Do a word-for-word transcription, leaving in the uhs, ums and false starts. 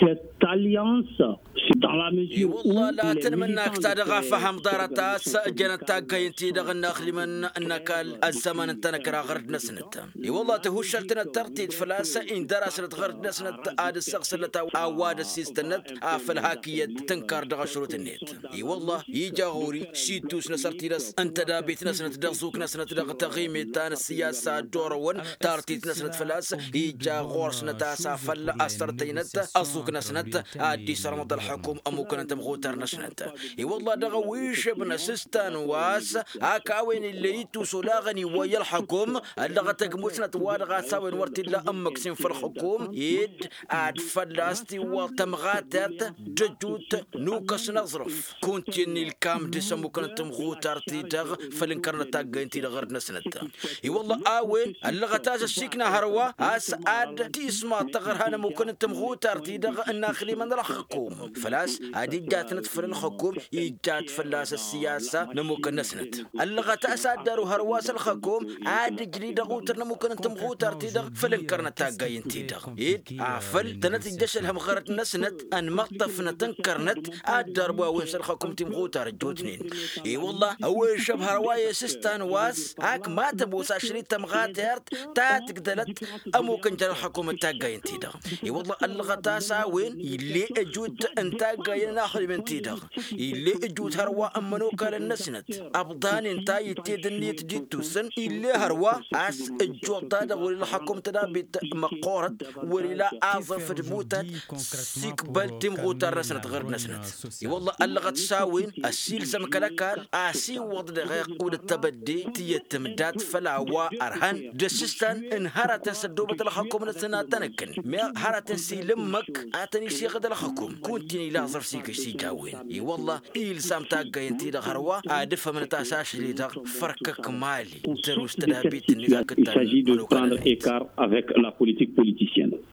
cette alliance, dans la mesure où والله لا les تنمناك militants تدغا de فهم ces دارتا organisations سجنتا قاينتي دغنا خلمن انك الزمن انت نكرا غرد نسنت اي والله تهوشلت نترتيد فلاسه ان درست غرد نسنت اد السقس لتا اواد السيستنت افل هاكيه تنكر دغ شروط النت اي والله يجا غوري شيتوس نسرتي نس انت دابيت نسنت دغزوك نسنت دغ تغيمي تان السياسه دورون تارتيت نسنت فلاس يجا غورس نتا سافل استرتينت ازوك نسنت ادي سرمط الحكم امكن انت مغوتر نسنت اي والله دغويش ابن سستان واس هاكاوين اللي يتو سلاغني ويا الحكم اللغتك مسنت وادغا ساوين ورتي لا امك سين في الحكوم يد اد فلاستي وتمغاتات دجوت نوكس نظرف كنت اني الكام دسمو كنت مغوتر تيدغ فلنكرنا تاغنتي دغرد نسنت اي والله اوين اللغتاز السكنه هروا اس اد تسمع تغرهنا ممكن انت مغوتر تيدغ الناخلي من الحكوم فلاس ادي جات نتفر الحكوم يجات فلاس السياسه نمكن نسنت اللغه تاسادر هرواس الحكوم عاد جريد غوتر نمكن انت مغوتر تيدغ فلنكرنا تاغاين تيدغ يد عفل تنتج لها مغرت نسنت ان مطفنا تنكرنت ادربوا وين الحكوم تمغوتر جوتنين اي والله اول شبه روايه سستان واس هاك ما تبوس عشرين تمغاترت تاتك دلت اموكن جرى الحكومه تاغاين تيدغ اي والله اللغه تاساوين اللي اجوت انت غاين ناخذ من تيدغ اللي اجوت هروا امنوك للنسنت ابضان انت يتيدني تجيتوسن اللي هروا اس اجوت دغ ولا الحكومه تدابيت مقورت ولا اعظف تموت سيك بلتم غوتر نسنت غير نسنت اي والله اللغه تساوين السيل سمكلكال اسي وضد غيق ود التبدي تيتمدات فلاوا ارهان دسستان انهرت سدوبه الحكومه نسنا تنكن ما هرت سيلمك اتني سي غد الحكوم كنتني لا ظرف سيك سي جاوين اي والله إيل سامتا قاينتي دغروا ادف من تاساش لي دغ فركك مالي تروس تدابيت Il s'agit de prendre écart avec la politique politicienne.